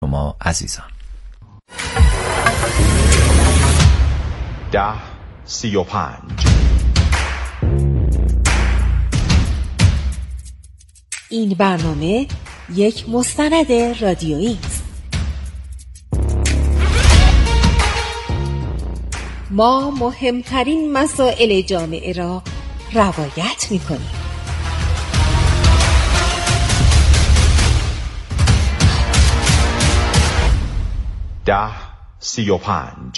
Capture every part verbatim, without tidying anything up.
شما عزیزان. ده سی و پنج. این برنامه یک مستند رادیویی است. ما مهمترین مسائل جامعه را روایت می‌کنیم. ده سی و پنج.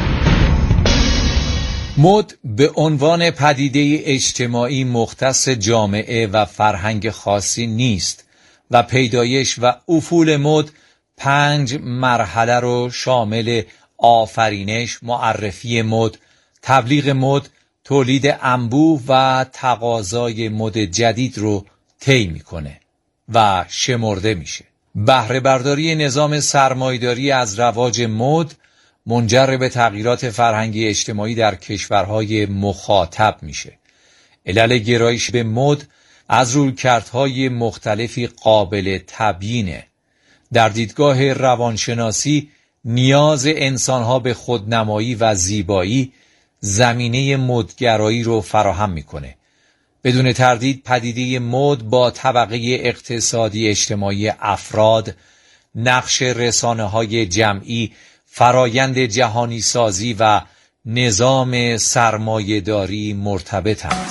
مد به عنوان پدیده اجتماعی مختص جامعه و فرهنگ خاصی نیست و پیدایش و افول مد پنج مرحله رو شامل آفرینش، معرفی مد، تبلیغ مد، تولید انبوه و تقاضای مد جدید رو طی میکنه و شمرده میشه. بهره برداری نظام سرمایه‌داری از رواج مد منجر به تغییرات فرهنگی اجتماعی در کشورهای مخاطب میشه. علل گرایش به مد از رویکردهای مختلفی قابل تبیینه. در دیدگاه روانشناسی نیاز انسانها به خودنمایی و زیبایی زمینه مدگرایی رو فراهم میکنه. بدون تردید پدیده مد با طبقه اقتصادی اجتماعی افراد، نقش رسانه‌های جمعی، فرایند جهانی سازی و نظام سرمایه‌داری مرتبطند.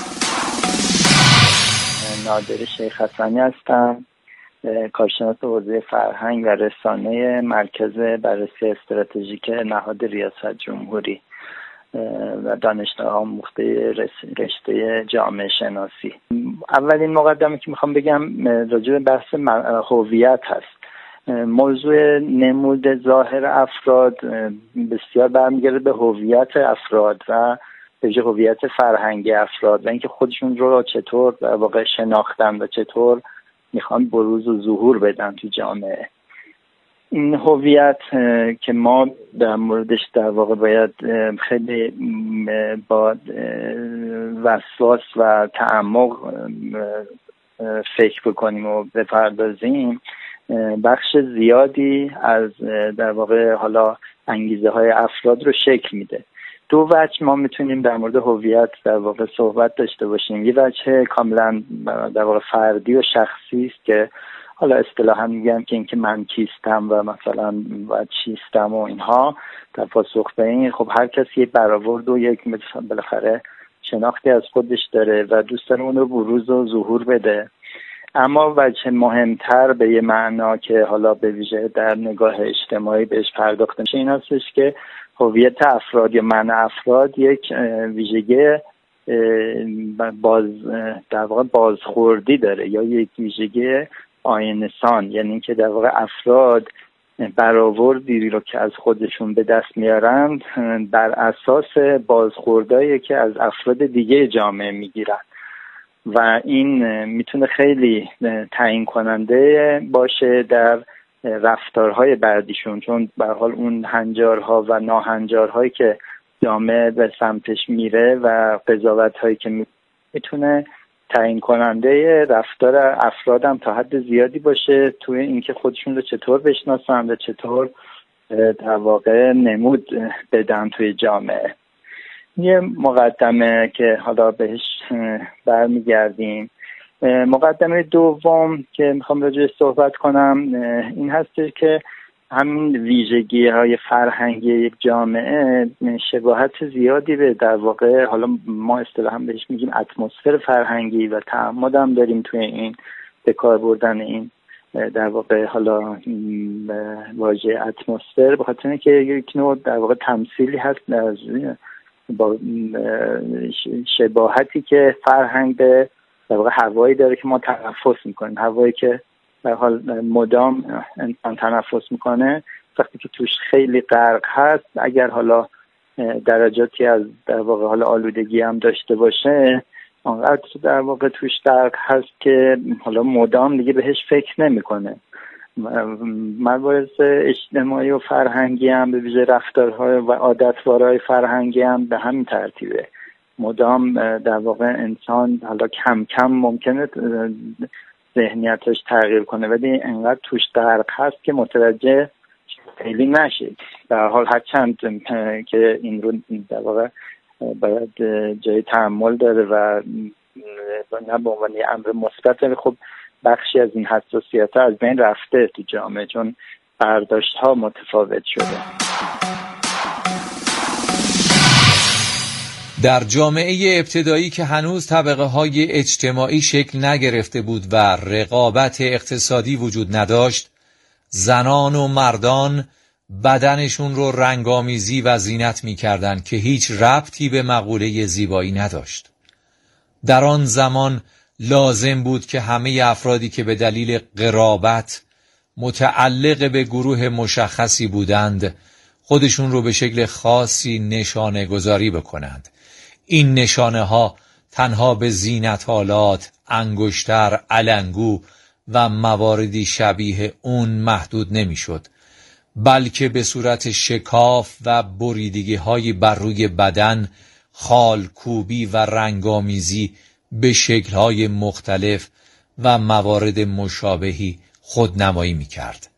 نادر شیخ حسنی هستم، کارشناس حوزه فرهنگ و رسانه مرکز بررسی استراتژیک نهاد ریاست جمهوری و دانشگاه آموخته رشته جامعه شناسی. اولین مقدمه که میخوام بگم راجع به بحث هویت هست. موضوع نمود ظاهر افراد بسیار برمیگرده به هویت افراد و به ویژه هویت فرهنگی افراد و اینکه خودشون رو چطور در واقع شناختن و چطور میخوان بروز و ظهور بدن تو جامعه. این هویت که ما در موردش در واقع باید خیلی با وسواس و تعمق فکر بکنیم و بپردازیم، بخش زیادی از در واقع حالا انگیزه های افراد رو شکل میده. دو وجه ما میتونیم در مورد هویت در واقع صحبت داشته باشیم. یه وجه کاملا در واقع فردی و شخصی است که حالا اصطلاحاً میگم که اینکه من کیستم و مثلا و چیستم و اینها. در پاسخ به این خب هر کسی یک برآورد و یک بالاخره شناختی از خودش داره و دوست داره اون رو بروز و ظهور بده. اما وجه مهمتر به یه معنا که حالا به ویژه در نگاه اجتماعی بهش پرداخته میشه این هستش که هویت افراد یا من افراد یک ویژگی باز در واقع بازخوردی داره یا یک ویژگی آینه‌سان، یعنی اینکه در واقع افراد برآوردی رو که از خودشون به دست میارند بر اساس بازخوردایی که از افراد دیگه جامعه میگیرن و این میتونه خیلی تعیین کننده باشه در رفتارهای بعدیشون، چون به هر حال اون هنجارها و ناهنجارهایی که جامعه به سمتش میره و قضاوت‌هایی که میتونه تعیین کننده رفتار افرادم تا حد زیادی باشه توی اینکه خودشون رو چطور بشناسن و چطور در واقع نمود بدن توی جامعه. یه مقدمه که حالا بهش برمیگردیم. مقدمه دوم که میخوام راجعش صحبت کنم این هست که همین ویژگی های فرهنگی یک جامعه شباهت زیادی به در واقع حالا ما اصطلاحاً بهش میگیم اتمسفر فرهنگی و تعمد هم داریم توی این به کار بردن این در واقع حالا واژه اتمسفر، به خاطر اینکه یک نوع در واقع تمثیلی هست از با شباهتی که فرهنگ به در واقع هوایی داره که ما تنفس میکنیم، هوایی که در حال مدام انسان تنفس میکنه. وقتی که توش خیلی غرق هست، اگر حالا درجاتی از در واقع حالا آلودگی هم داشته باشه، اونقدر در واقع توش غرق هست که حالا مدام دیگه بهش فکر نمیکنه. مباحث اجتماعی و فرهنگی هم به ویژه رفتارهای و عادتوارهای فرهنگی هم به همین ترتیبه. مدام در واقع انسان حالا کم کم ممکنه ذهنیتش تغییر کنه ولی انقدر توش غرق هست که متوجه خیلی نشه. در حال هر چند که این رو در واقع باید جای تأمل داره و نه به عنوان یه امر مثبت، ولی خب بخشی از این حساسیت ها از بین رفته تو جامعه چون برداشت ها متفاوت شده. در جامعه ابتدایی که هنوز طبقه های اجتماعی شکل نگرفته بود و رقابت اقتصادی وجود نداشت، زنان و مردان بدنشون رو رنگامیزی و زینت می کردن که هیچ ربطی به مقوله زیبایی نداشت. در آن زمان لازم بود که همه افرادی که به دلیل قرابت متعلق به گروه مشخصی بودند خودشون رو به شکل خاصی نشانه گذاری بکنند. این نشانه ها تنها به زینت‌آلات، انگشتر، علنگو و مواردی شبیه اون محدود نمیشد، بلکه به صورت شکاف و بریدگی های بر روی بدن، خالکوبی و رنگامیزی به شکل‌های مختلف و موارد مشابهی خودنمایی می‌کرد.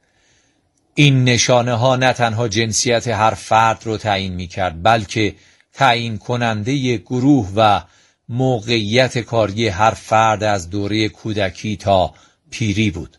این نشانه ها نه تنها جنسیت هر فرد رو تعیین می‌کرد، بلکه تعیین کننده گروه و موقعیت کاری هر فرد از دوره کودکی تا پیری بود.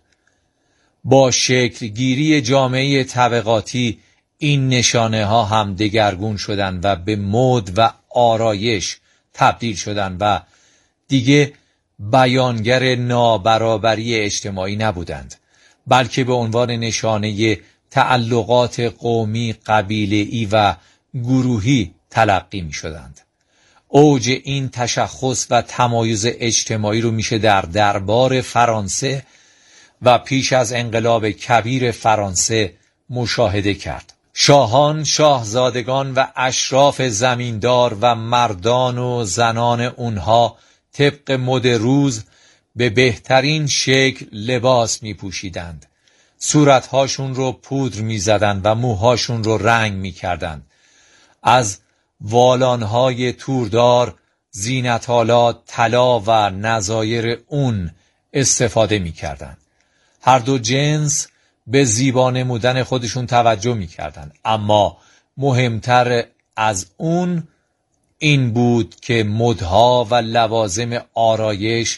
با شکل گیری جامعه طبقاتی این نشانه ها هم دگرگون شدند و به مد و آرایش تبدیل شدند و دیگه بیانگر نابرابری اجتماعی نبودند، بلکه به عنوان نشانه تعلقات قومی، قبیله‌ای و گروهی تلقی می شدند. اوج این تشخص و تمایز اجتماعی رو میشه در دربار فرانسه و پیش از انقلاب کبیر فرانسه مشاهده کرد. شاهان، شاهزادگان و اشراف زمیندار و مردان و زنان اونها طبق مد روز به بهترین شکل لباس می پوشیدند. صورتهاشون رو پودر می زدند و موهاشون رو رنگ می کردند. از والانهای توردار، زینت‌آلات، طلا و نظایر اون استفاده می کردند. هر دو جنس به زیبا نمودن خودشون توجه می کردند، اما مهمتر از اون این بود که مدها و لوازم آرایش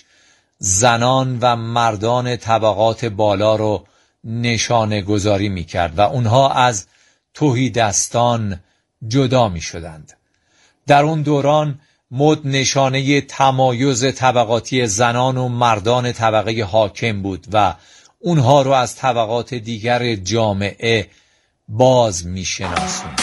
زنان و مردان طبقات بالا رو نشانه گذاری می کرد و اونها از تهیدستان جدا می شدند. در اون دوران مد نشانه تمایز طبقاتی زنان و مردان طبقه حاکم بود و اونها رو از طبقات دیگر جامعه باز می شناسوند.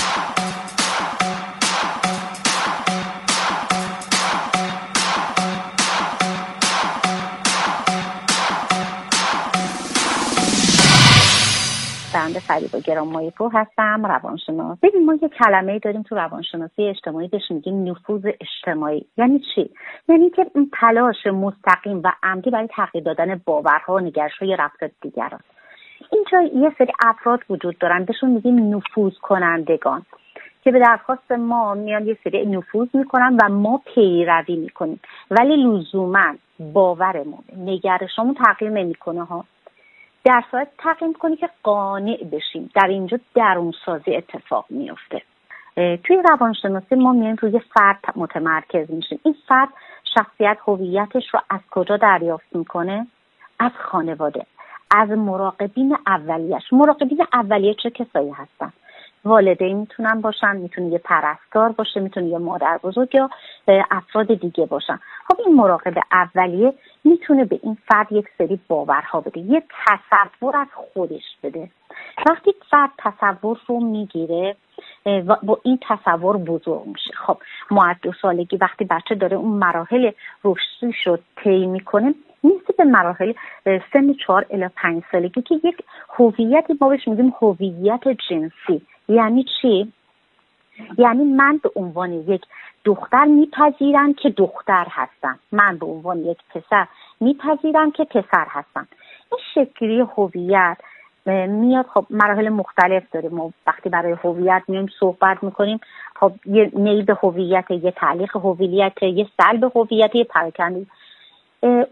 بنده فریبا گرانمایه پور هستم، روانشناس. ببین ما یه کلمه‌ای داریم تو روانشناسی اجتماعی بهش میگیم نفوذ اجتماعی. یعنی چی؟ یعنی که این تلاش مستقیم و عمدی برای تغییر دادن باورها و نگرش‌های رفتار دیگران. اینجا یه سری افراد وجود دارن بهشون میگیم نفوذ کنندگان که به درخواست ما میان یه سری نفوذ میکنن و ما پیروی میکنیم، ولی لزوما باورمون، نگرشمون تغییر نمیکنه ها. در صورت تغییر میکنی که قانع بشیم. در اینجا درونسازی اتفاق میفته. توی روانشناسی ما میایم روی فرد متمرکز میشیم. این فرد شخصیت هویتش رو از کجا دریافت میکنه؟ از خانواده، از مراقبین اولیه‌اش. مراقبین اولیه چه کسایی هستن؟ والدین میتونن باشن، میتونه یه پرستار باشه، میتونه یه مادر بزرگ یا افراد دیگه باشن. خب این مراقب اولیه میتونه به این فرد یک سری باورها بده، یه تصور از خودش بده. وقتی فرد تصور رو میگیره و با این تصور بزرگ میشه. خب ما از دو سالگی وقتی بچه داره اون مراحل رشدی رو طی میکنه، نیست به مراحل سن چهار الی پنج سالگی که یک هویتی ما بهش میگیم هویت جنسی. یعنی چی؟ یعنی من به عنوان یک دختر میپذیرم که دختر هستم، من به عنوان یک پسر میپذیرم که پسر هستم. این شکلی هویت میاد. خب مراحل مختلف داره. ما وقتی برای هویت میایم صحبت میکنیم، خب یه نیب هویت، یه تعلیق هویت، یه سلب هویت، یه پراکنده.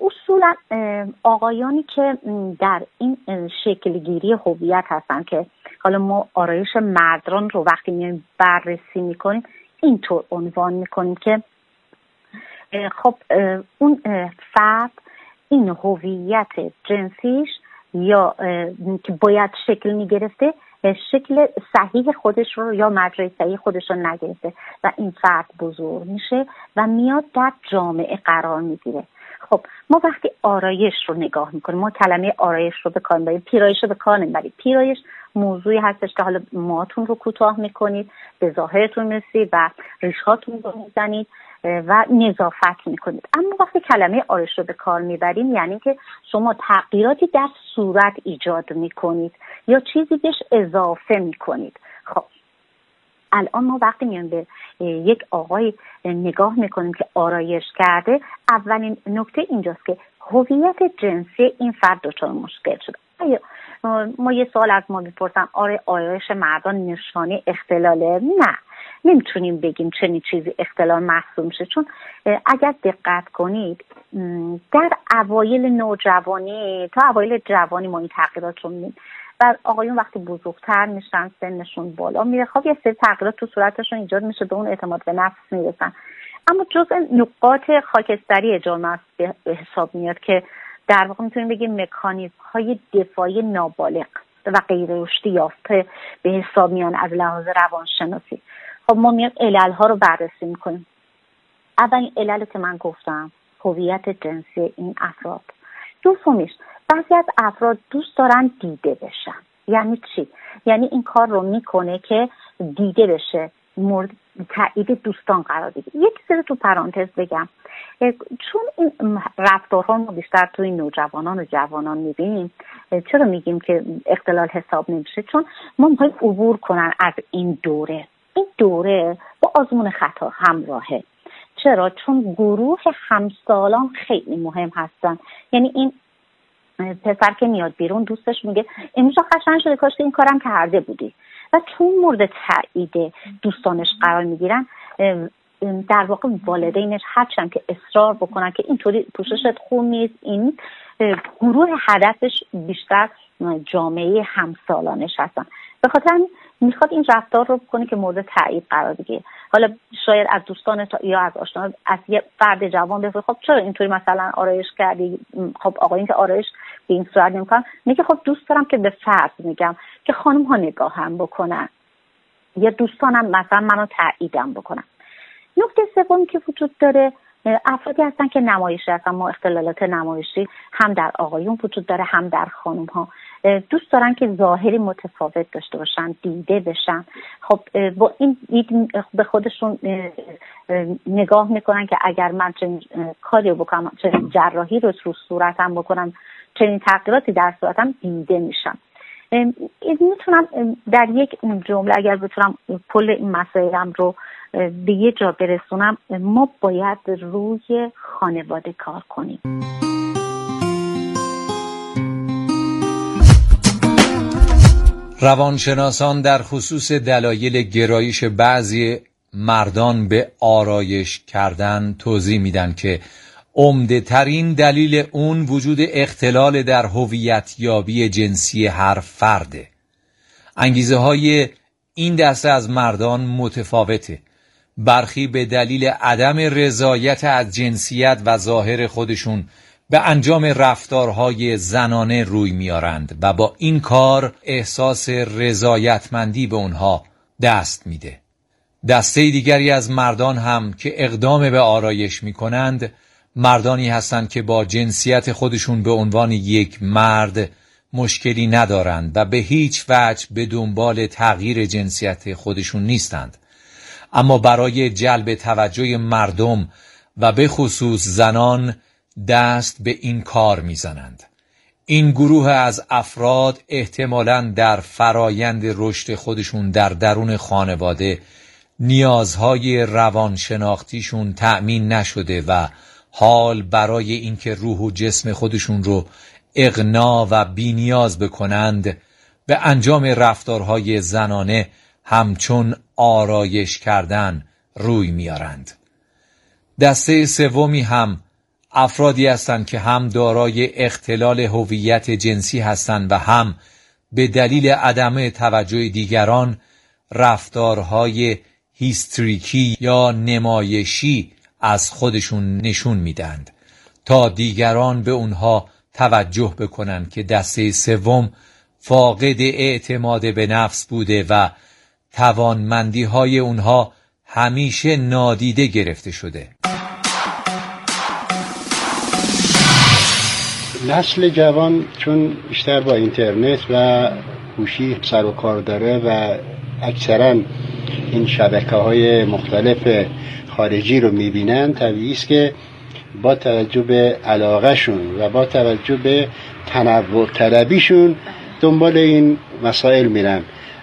اصولا آقایانی که در این شکلگیری هویت هستن که حالا ما آرایش مردان رو وقتی میایم بررسی میکنیم اینطور عنوان میکنیم که خب اون فرد این هویت جنسیش یا که باید شکل میگرفته شکل صحیح خودش رو یا مجرای صحیح خودش رو نگرفته و این فرد بزرگ میشه و میاد در جامعه قرار میگیره. خب ما وقتی آرایش رو نگاه میکنیم، ما کلمه آرایش رو به کار میبریم، پیرایش رو به کار نمیبریم. پیرایش موضوعی هستش که حالا موهاتون رو کوتاه میکنید، به ظاهرتون میرسید و ریشهاتون رو میزنید و نظافت میکنید. اما وقتی کلمه آرایش رو به کار میبریم یعنی که شما تغییراتی در صورت ایجاد میکنید یا چیزی بهش اضافه میکنید. خب الان ما وقتی میان به یک آقای نگاه میکنیم که آرایش کرده، اولین نکته اینجاست که هویت جنسی این فرد دچار مشکل شده. ما یه سوال از ما میپرسن آره آرایش مردان نشانه اختلاله؟ نه، نمیتونیم بگیم چنین چیزی اختلال محسوب میشه، چون اگر دقت کنید در اوایل نوجوانی تا اوایل جوانی ما این تغییرات رو میبینیم و آقایون وقتی بزرگتر میشن سنشون بالا میره، خب یه سری تغییرات تو صورتشون ایجاد میشه، به اون اعتماد به نفس میرسن. اما جزء نقاط خاکستری جامعه به حساب میاد که در واقع میتونیم بگیم مکانیزم های دفاعی نابالغ و غیر رشدی یافته به حساب میان از لحاظ روانشناسی. خب ما میاد علل ها رو بررسی میکنیم. اولین علل که من گفتم هویت جنسی این افراد. دومیش بعضی از افراد دوست دارن دیده بشن. یعنی چی؟ یعنی این کار رو میکنه که دیده بشه، مورد تایید دوستان قرار بگیره. یک چیزی تو پرانتز بگم، چون این رفتارها ما بیشتر توی نوجوانان و جوانان میبینیم. چرا میگیم که اختلال حساب نمیشه؟ چون ما میخوایم عبور کنن از این دوره. این دوره با آزمون خطا همراهه. چرا؟ چون گروه همسالان خیلی مهم هستن. یعنی این پسر که میاد بیرون دوستش میگه امروز قشنگ شده، کاش این کارم کرده بودی، و چون مورد تایید دوستانش قرار میگیرن در واقع والدینش هرچند که اصرار بکنن که اینطوری پوششت خوب نیست، این گروه هدفش بیشتر جامعه همسالانش هستن، به خاطر میخواد این رفتار رو بکنه که مورد تایید قرار بگیره. حالا شاید از دوستان یا از آشنا از یه فرد جوان بپرسه خب چرا اینطوری مثلا آرایش کردی؟ خب آقایون که آرایش به این صورت نمیکنن، میگه خب دوست دارم که به فرض میگم که خانم ها نگاهم بکنن یا دوستانم مثلا منو تاییدم بکنن. نکته سومی که وجود داره افرادی هستن که نمایشی هستن. ما اختلالات نمایشی هم در آقایون وجود داره هم در خانم ها. دوست دارن که ظاهری متفاوت داشته باشن، دیده بشن. خب با این به خودشون نگاه میکنن که اگر من چنین کاری بکنم، چنین جراحی رو رو صورتم بکنم، چنین تغییراتی در صورتم دیده میشم. میتونم در یک جمله اگر بتونم کل این مسائلم رو به یه جا برسونم، ما باید روی خانواده کار کنیم. روانشناسان در خصوص دلایل گرایش بعضی مردان به آرایش کردن توضیح میدن که عمده ترین دلیل اون وجود اختلال در هویت یابی جنسی هر فرده. انگیزه های این دسته از مردان متفاوته. برخی به دلیل عدم رضایت از جنسیت و ظاهر خودشون به انجام رفتارهای زنانه روی میارند و با این کار احساس رضایتمندی به اونها دست میده. دسته دیگری از مردان هم که اقدام به آرایش میکنند مردانی هستند که با جنسیت خودشون به عنوان یک مرد مشکلی ندارند و به هیچ وجه به دنبال تغییر جنسیت خودشون نیستند، اما برای جلب توجه مردم و به خصوص زنان دست به این کار میزنند. این گروه از افراد احتمالاً در فرایند رشد خودشون در درون خانواده نیازهای روانشناختیشون تأمین نشده و حال برای اینکه روح و جسم خودشون رو اغنا و بی‌نیاز بکنند به انجام رفتارهای زنانه همچون آرایش کردن روی میارند. دسته سومی هم افرادی هستند که هم دارای اختلال هویت جنسی هستند و هم به دلیل عدم توجه دیگران رفتارهای هیستریکی یا نمایشی از خودشون نشون میدند تا دیگران به اونها توجه بکنن که دسته سوم فاقد اعتماد به نفس بوده و توانمندی های اونها همیشه نادیده گرفته شده. نسل جوان چون بیشتر با اینترنت و گوشی سر و کار داره و اکثرا این شبکه‌های مختلف خارجی رو می‌بینن، طبیعی است که با توجه به علاقه‌شون و با توجه به تنوع طلبیشون دنبال این مسائل میرن.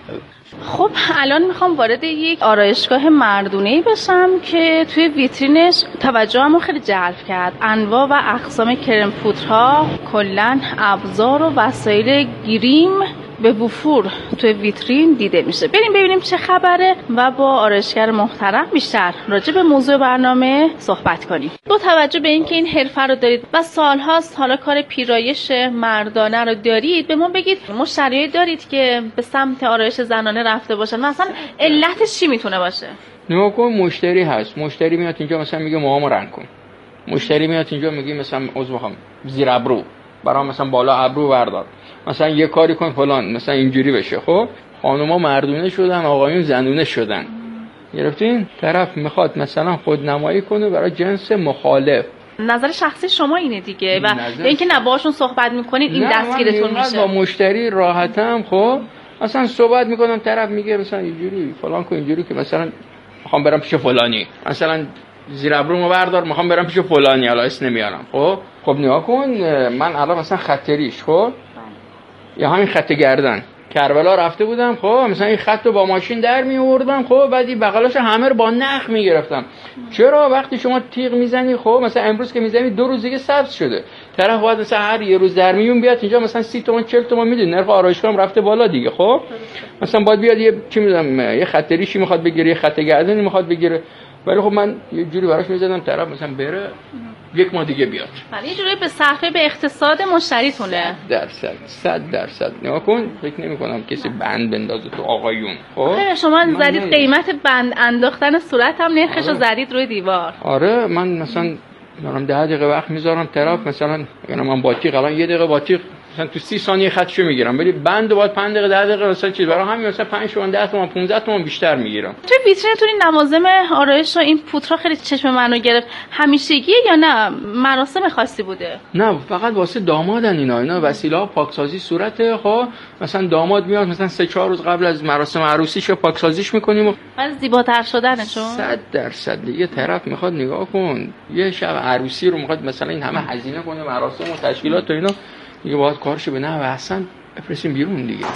خب الان میخوام وارد یک آرایشگاه مردونه‌ای بشم که توی ویترینش توجهمو خیلی جلب کرد. انواع و اقسام کرم پودرها، کلاً ابزار و وسایل گریم به وفور توی ویترین دیده میشه. بریم ببینیم چه خبره و با آرایشگر محترم بیشتر راجع به موضوع برنامه صحبت کنیم. با توجه به اینکه این حرفه رو دارید و سالهاست حالا کار پیرایش مردانه رو دارید، به ما بگید مشتریایی دارید که به سمت آرایش زنانه رفته باشن؟ مثلا علتش چی میتونه باشه؟ نگاه کن، مشتری هست، مشتری میاد اینجا مثلا میگه موهامو رنگ کن، مشتری میاد اینجا میگه مثلا عذر میخوام زیر ابرو برام مثلا بالا ابرو بردار، مثلا یه کاری کن فلان، مثلا اینجوری بشه. خب خانوما مردونه شدن، آقایون زنونه شدن. گرفتین؟ طرف میخواد مثلا خودنمایی کنه برای جنس مخالف. نظر شخصی شما اینه دیگه و اینکه نه باشون صحبت میکنین این دستگیرتون میشه. با مشتری راحتم. خب مثلا صحبت میکنم، طرف میگه مثلا اینجوری فلان کن، اینجوری که مثلا میخوام برم پیش فلانی، مثلا زیر ابرومو بردار میخوام برم پیش فلانی، حالا اسم نمیارم. خب خب نگاه کن، من الان مثلا خط ریش، خب یا همین خط گردن کربلا رفته بودم، خب مثلا این خط رو با ماشین در می آوردم، خب بعد این بغلاش همه رو با نخ می گرفتم. چرا؟ وقتی شما تیغ میزنی، خب مثلا امروز که میزنی دو روز دیگه سبز شده، طرف باید مثلا هر یه روز در میون بیاد اینجا مثلا سی تومن چهل تومن میده، نرخ آرایشگاه هم رفته بالا دیگه. خب مثلا باید بیاد یه چی میدونم یه خط ریشی میخواد بگیره، یه خط گردنی میخواد بگیره، ولی خب من یه جوری براش میزدم طرف مثلا بره یک ماه دیگه بیاد. ولی یه جوری به صرفه به اقتصاد مشتریتونه. درصد صد درصد. نگاه کن، فکر نمی کنم کسی بند بندازه تو آقایون. خب شما زدید قیمت بند انداختن صورت هم نرخشو زدید روی دیوار. آره من مثلا دارم ده دقیقه وقت میذارم، طرف مثلا اگه من با تیغ الان یه دقیقه با تیغ مثلا تو سی ثانیه خطشو میگیرم، ولی بند باید پنج دقیقه ده دقیقه مثلا چیز برای همین مثلا پنج تومن ده تومن پانزده تومن بیشتر میگیرم. توی ویترینتون این لوازم آرایش و این پودرها خیلی چشم منو گرفت. همیشگیه یا نه مراسم خاصی بوده؟ نه فقط واسه دامادن اینا، اینا وسیله ها پاکسازی صورته. خب مثلا داماد میاد مثلا سه چهار روز قبل از مراسم عروسیش پاکسازیش میکنیم و بعد زیباتر شدنشون. صد درصد. دیگه طرف میخواد نگاه کن یه شب عروسی رو میخواد مثلا این همه هزینه کنه، مراسم و تشکیلات و اینا، دیگه باید کارشو به نه و احسن بفرستیم بیرون دیگه.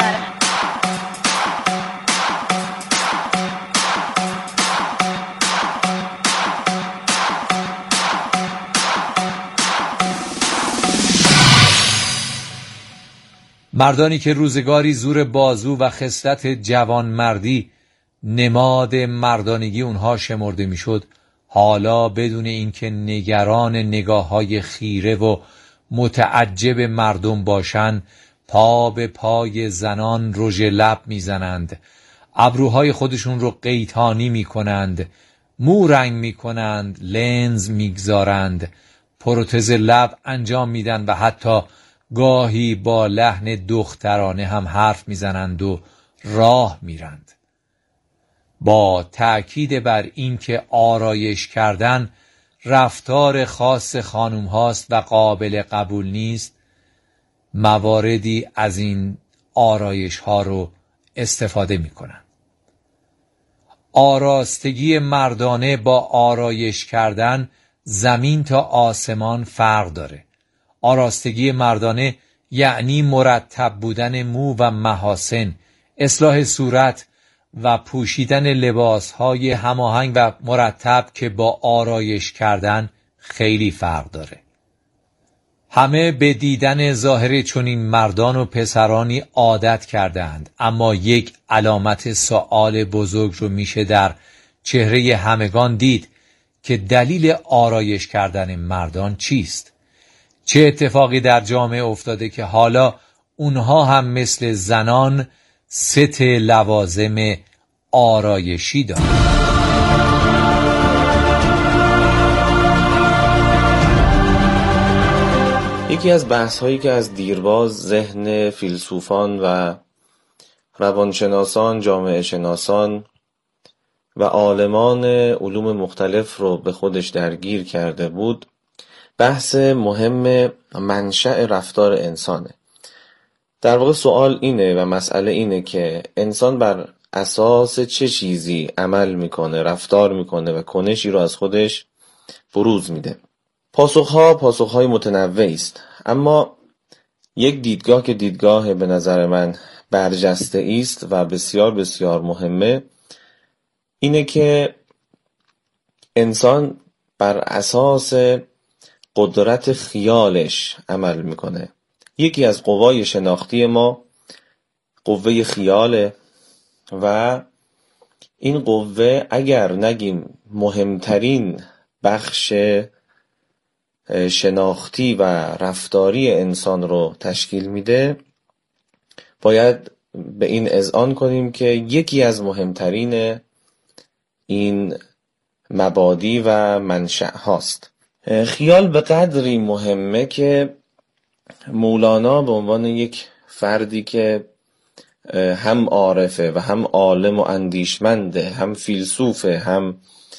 مردانی که روزگاری زور بازو و خصلت جوانمردی نماد مردانگی اونها شمرده میشد، حالا بدون اینکه نگران نگاه‌های خیره و متعجب مردم باشند، پا به پای زنان رژ لب میزنند، ابروهای خودشون رو قیتانی میکنند، مو رنگ میکنند، لنز میگذارند، پروتز لب انجام میدن و حتی گاهی با لحن دخترانه هم حرف میزنند و راه میرند. با تأکید بر این که آرایش کردن رفتار خاص خانوم هاست و قابل قبول نیست، مواردی از این آرایش ها رو استفاده می کنن. آراستگی مردانه با آرایش کردن زمین تا آسمان فرق داره. آراستگی مردانه یعنی مرتب بودن مو و محاسن، اصلاح صورت و پوشیدن لباسهای هماهنگ و مرتب که با آرایش کردن خیلی فرق داره. همه به دیدن ظاهر چنین مردان و پسرانی عادت کردند، اما یک علامت سوال بزرگ رو میشه در چهره همگان دید که دلیل آرایش کردن مردان چیست؟ چه اتفاقی در جامعه افتاده که حالا اونها هم مثل زنان ست لوازم آرایشی دارند. یکی از بحث‌هایی که از دیرباز ذهن فیلسوفان و روانشناسان، جامعه شناسان و عالمان علوم مختلف رو به خودش درگیر کرده بود، بحث مهم منشأ رفتار انسانه. در واقع سوال اینه و مسئله اینه که انسان بر اساس چه چیزی عمل میکنه، رفتار میکنه و کنشی رو از خودش بروز میده. پاسخها پاسخهای متنوعی است، اما یک دیدگاه که دیدگاه به نظر من برجسته است و بسیار بسیار مهمه اینه که انسان بر اساس قدرت خیالش عمل میکنه. یکی از قوای شناختی ما قوه خیاله و این قوه اگر نگیم مهمترین بخش شناختی و رفتاری انسان رو تشکیل میده، باید به این اذعان کنیم که یکی از مهمترین این مبادی و منشأ هاست. خیال به قدری مهمه که مولانا به عنوان یک فردی که هم عارفه و هم عالم و اندیشمنده، هم فیلسوفه، هم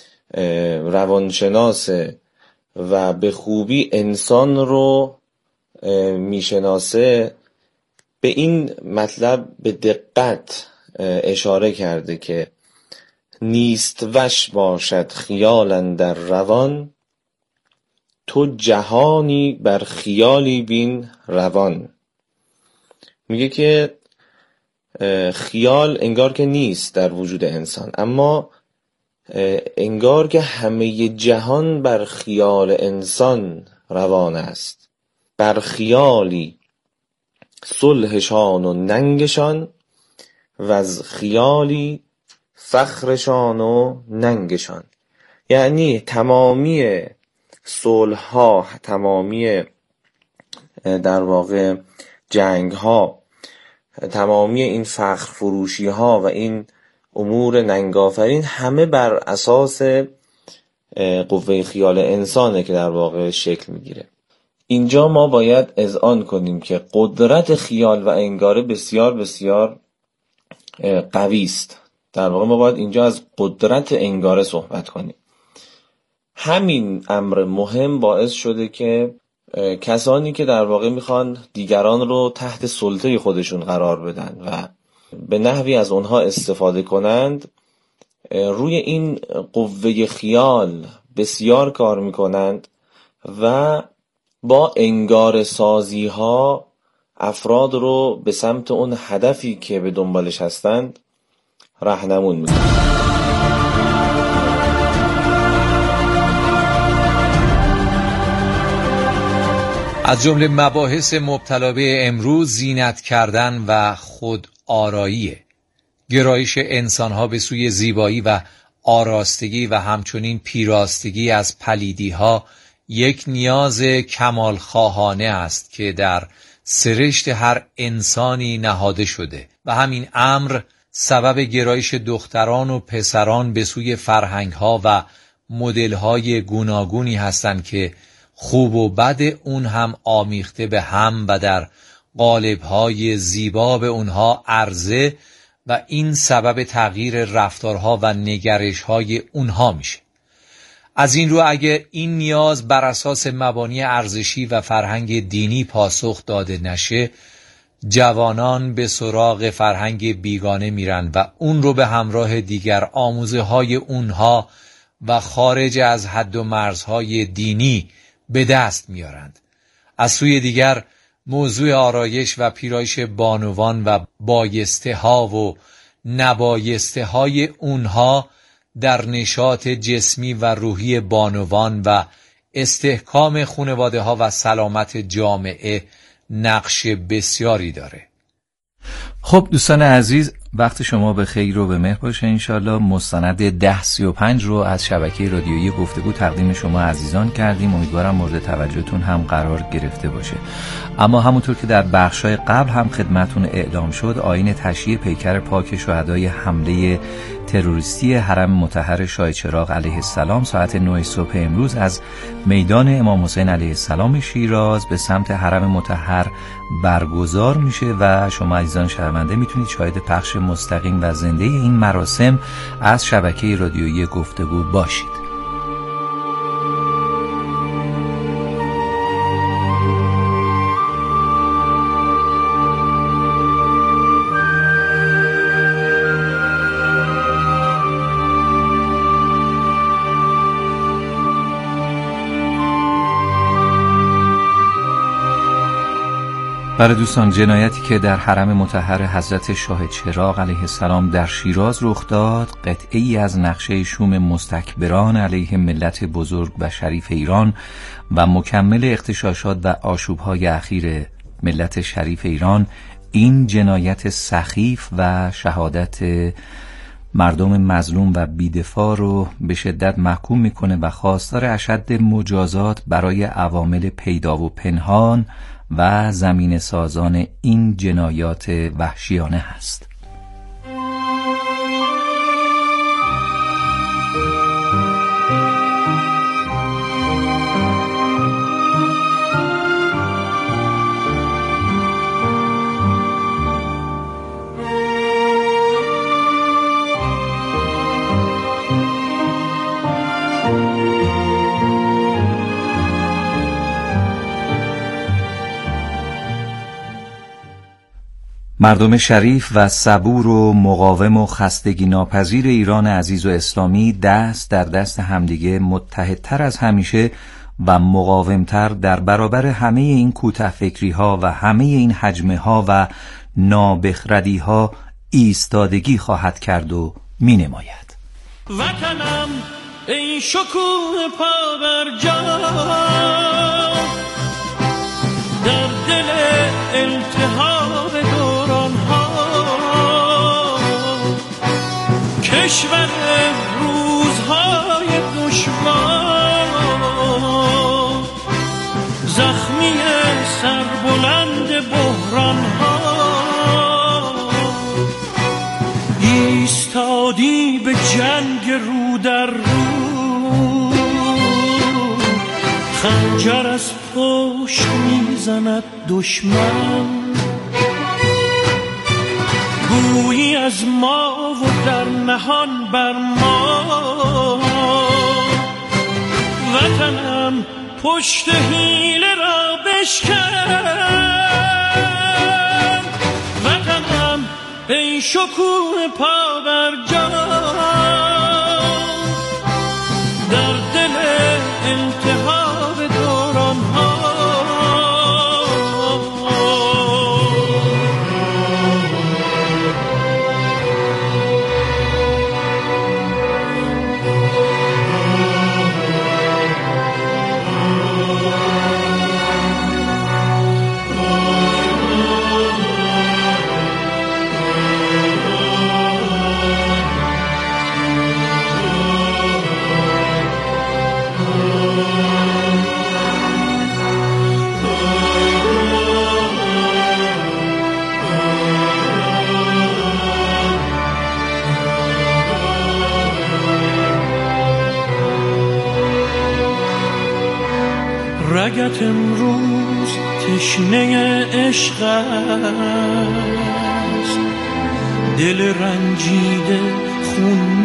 روانشناسه و به خوبی انسان رو میشناسه، به این مطلب به دقت اشاره کرده که نیست وش باشد خیال اندر روان، تو جهانی بر خیالی بین روان. میگه که خیال انگار که نیست در وجود انسان، اما انگار که همه جهان بر خیال انسان روان است. بر خیالی صلحشان و ننگشان و از خیالی فخرشان و ننگشان. یعنی تمامی صلح ها، تمامی در واقع جنگ ها، تمامی این فخر فروشی ها و این امور ننگافرین همه بر اساس قوه خیال انسانه که در واقع شکل میگیره. اینجا ما باید اذعان کنیم که قدرت خیال و انگاره بسیار بسیار قوی است. در واقع ما باید اینجا از قدرت انگاره صحبت کنیم. همین امر مهم باعث شده که کسانی که در واقع میخوان دیگران رو تحت سلطه خودشون قرار بدن و به نحوی از اونها استفاده کنند، روی این قوه خیال بسیار کار میکنند و با انگار سازی ها افراد رو به سمت اون هدفی که به دنبالش هستند راهنمون میکنند. از جمله مباحث مبتلا به امروز زینت کردن و خود آراییه. گرایش انسانها به سوی زیبایی و آراستگی و همچنین پیراستگی از پلیدیها یک نیاز کمال خواهانه است که در سرشت هر انسانی نهاده شده و همین امر سبب گرایش دختران و پسران به سوی فرهنگها و مدل‌های گوناگونی هستند که خوب و بد اون هم آمیخته به هم و در قالب‌های زیبا به اونها عرضه و این سبب تغییر رفتارها و نگرش‌های اونها میشه. از این رو اگر این نیاز بر اساس مبانی ارزشی و فرهنگ دینی پاسخ داده نشه، جوانان به سراغ فرهنگ بیگانه میرن و اون رو به همراه دیگر آموزه های اونها و خارج از حد و مرزهای دینی به دست میارند. از سوی دیگر موضوع آرایش و پیرایش بانوان و بایسته ها و نبایسته های اونها در نشاط جسمی و روحی بانوان و استحکام خانواده ها و سلامت جامعه نقش بسیاری داره. خب دوستان عزیز، وقت شما به خیر و به مهر باشه. انشالله مستند ده سی و پنج رو از شبکه رادیویی گفتگو تقدیم شما عزیزان کردیم. امیدوارم مورد توجهتون هم قرار گرفته باشه. اما همونطور که در بخشای قبل هم خدمتون اعلام شد، آیین تشییع پیکر پاک شهدای حمله تروریستی حرم مطهر شاه چراغ علیه السلام ساعت نه صبح امروز از میدان امام حسین علیه السلام شیراز به سمت حرم مطهر برگزار میشه و شما عزیزان شنونده میتونید شاهد پخش مستقیم و زنده این مراسم از شبکه رادیویی گفتگو باشید. برای دوستان، جنایتی که در حرم مطهر حضرت شاه چراغ علیه السلام در شیراز رخ داد، قطعه‌ای از نقشه شوم مستکبران علیه ملت بزرگ و شریف ایران و مکمل اغتشاشات و آشوب‌های اخیر ملت شریف ایران، این جنایت سخیف و شهادت مردم مظلوم و بیدفاع رو به شدت محکوم میکنه و خواستار اشد مجازات برای عوامل پیدا و پنهان و زمین سازان این جنایات وحشیانه هست. مردم شریف و صبور و مقاوم و خستگی ناپذیر ایران عزیز و اسلامی دست در دست همدیگه متحدتر از همیشه و مقاومتر در برابر همه این کوته فکری ها و همه این حجمه ها و نابخردی ها ایستادگی خواهد کرد و می نماید. وطنم ای شکوه پابرجا در دل التهاب دوران ها، کشور روزهای دشوار، زخمی سربلند بحران ها، ایستادی به جنگ رو در رو، خنجر از پشت میزند دشمن، گویی از ما و در نهان بر ما، وطنم پشت حیله را بشکن، وطنم ای شکوه پابرجا در دل التهاب دوران ها. رگت امروز تشنه عشق است، دل رنجیده خون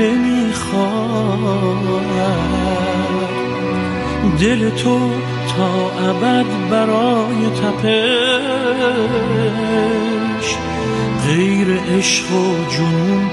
نمیخواد، دل تو تا ابد برای تپش غیر عشق و جنون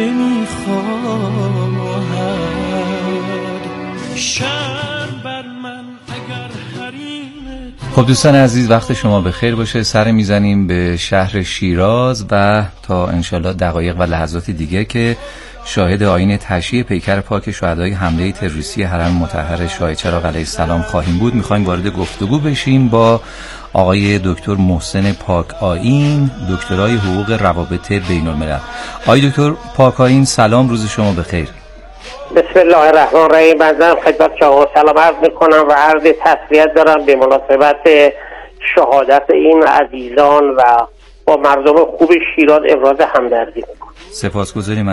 نمیخواد. شرم بر من اگر خب دوستان عزیز، وقت شما به خیر باشه. سر میزنیم به شهر شیراز و تا انشالله دقایق و لحظات دیگه که شاهد آیین تشییع پیکر پاک شهدای حمله تروریستی حرم مطهر شاه چراغ علیه السلام خواهیم بود. میخوایم وارد گفتگو بشیم با آقای دکتر محسن پاک آیین، دکترای حقوق روابط بین الملل. آقای دکتر پاک آیین سلام، روز شما بخیر. بسم الله الرحمن الرحیم. بنده خدمت شما سلام عرض میکنم و عرض تسلیت دارم به مناسبت شهادت این عزیزان و با مردم خوب شیراز ابراز همدردی میکنم. سپاسگزاریم.